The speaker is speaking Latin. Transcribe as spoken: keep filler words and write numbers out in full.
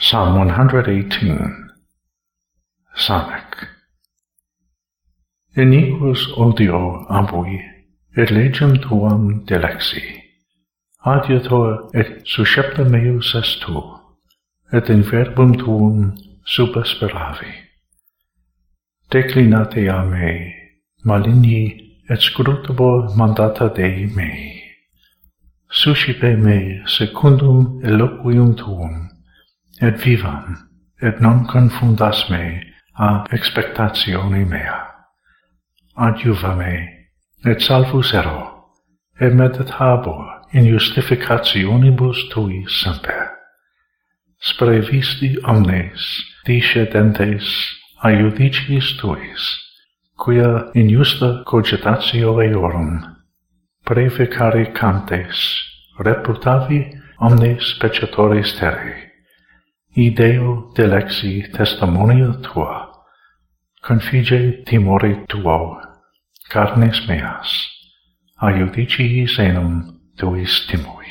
Psalm one eighteen. Sonnet. Iniquus odio ambui, et legem tuam delexi. Adiator et suscepta meus est tu, et in verbum tuum subasperavi. Declinate a me, maligni et scrutabo mandata Dei mei. Suscipe me secundum eloquium tuum, et vivam, et non confundas me a expectatione mea. Adjuva me, et salvus ero, et meditabor in justificationibus tui semper. Sprevisti omnes discedentes a iudicis tuis, quia in justa cogitatio eorum previcare cantes reputavi omnes peccatores terrae. Ideo delexi testimonia tua, confige timore tuo, carnes meas, a iudiciis enum tuis timui.